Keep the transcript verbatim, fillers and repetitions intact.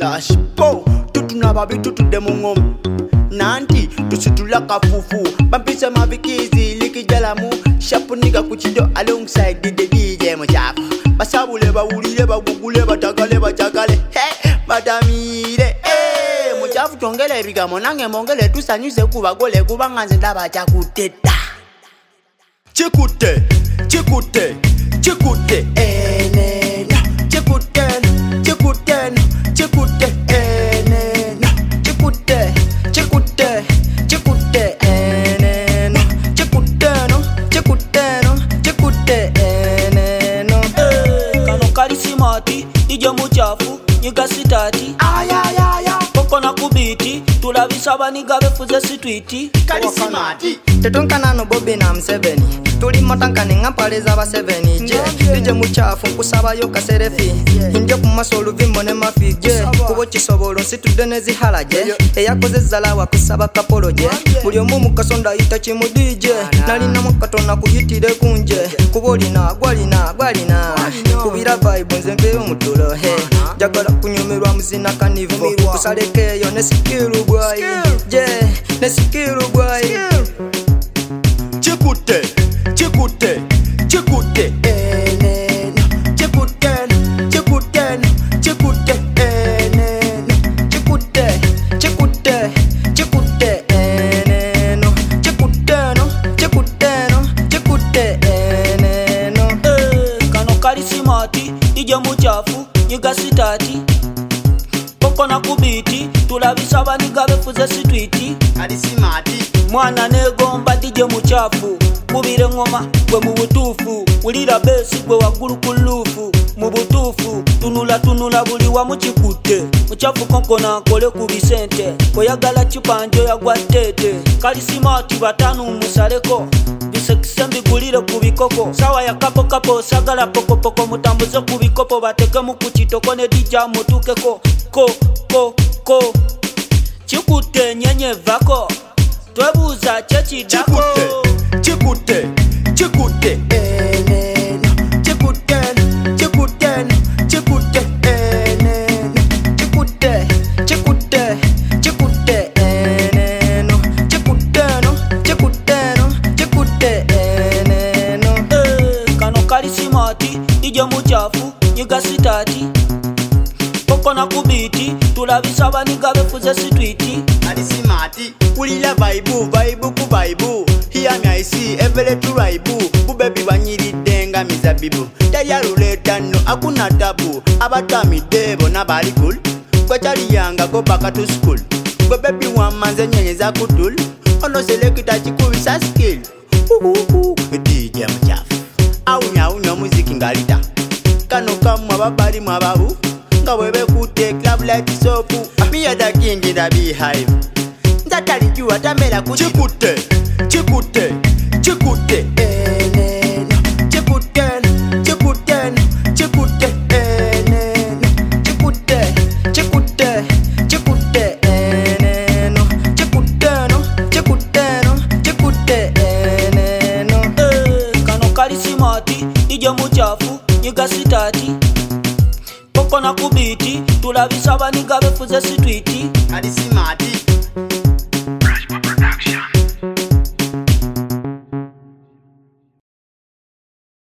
Tashipo tutunababi tutude mungom nanti tusitula kafufu bampise mavikizi likijalamu shapuniga kuchido alongside the D J Muchafu basabule bawulile bagugule batakale bachakale hey badamire hey Muchafu tongele bigamo nange mongele tusanyuze kubagole kubanganze ndaba chakuteta chikute chikute chikute enena chikute chikute chikute enena chikute chikute chikute enena chikute no chikute no chikute enena kano kalisimati ije Muchafu nyiga sitati ayayaya koko na kubiti tulabisa baniga befuze sitwiti kalisimati Tetunkana no Bobby na mseveni tuli motankani ngapaleza ba seveni je ije Muchafu kusaba yo kaserefi inje kumasolu vimone mafije kubo kisobolo situdene zihalaje eyakoze zalawa kusaba kapoloje buli omumu kasonda ita chimu D J nalina mukatona kuyitire kunje kubolina gwalina gwalina kubira vibe nzembe omutulo he jagala kunyomerwa muzina kanivo kusalekeyo ne skill boy je ne skill boy chikute chikute chikute enena chikute chikute chikute enena chikute chikute chikute eneno chikute no chikute no chikute eneno kano kalisimati ije Muchafu nyiga sitati koko na kubiti tulabisa baniga befuze sitwiti kalisimati mwana negomba D J Muchafu kubire ngoma gwe mu butufu ulira besi gwe wagulu kulufu mu butufu tunula tunula buli wa muchikute Muchafu konkona kole ku bisente oyagala chipanjo yagwatete kalisimati batanu musaleko bisekisembi gulire ku bikoko sawa ya kapo kapo sagala poko poko mutambuze ku bikopo bateke mu kuchitoko ne D J mutukeko ko ko ko chikute nyenye vako twebuza chechidako chikute chikute enena chikute chikute chikute enena chikute chikute chikute eneno chikute no chikute no chikute eneno kano kalisimati ije Muchafu nyiga sitati koko na kubiti tulabisa baniga befuze sitwiti kalisimati ulila vaibu vaibu ku vaibu hear me I see every to vaibu bubebi banyiride nga mizabibu tayaluleta no akuna tabu abatami debo nabali cool kwachali yanga go back to school go baby wamanze nyenyeza kutul ono selekita chikubisa skill uhu D J Muchafu aunya aunya muziki ngalita kano kamwa babali mwababu ngawebe kute club like sofu me the king in the beehive ndatali jua tamela kuti chikute chikute chikute enena chikute chikute chikute enena chikute chikute chikute eneno chikute no chikute no chikute eneno kano kalisimati ije Muchafu nyiga sitati koko na kubiti tulabisa baniga befuze sitwiti kalisimati